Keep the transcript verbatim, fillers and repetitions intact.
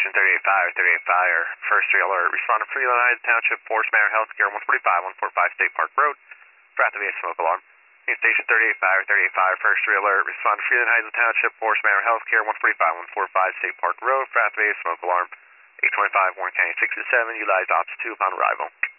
Station thirty-eight fire, thirty-eight fire, first three alert. Respond to Freeland Heights Township, Forest Manor Healthcare, one forty-five, one forty-five State Park Road. For activate smoke alarm. Station thirty-eight fire, thirty-eight fire, first three alert. Respond to Freeland Heights Township, Forest Manor Healthcare, one forty-five, one forty-five State Park Road. For activate smoke alarm. eight twenty-five, Warren County six and seven, utilize ops two upon arrival.